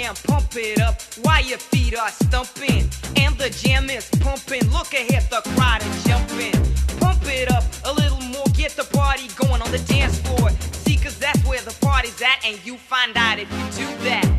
jam, pump it up while your feet are stumping. And the jam is pumping, look ahead, the crowd is jumping. Pump it up a little more, get the party going on the dance floor. See, cause that's where the party's at, and you find out if you do that.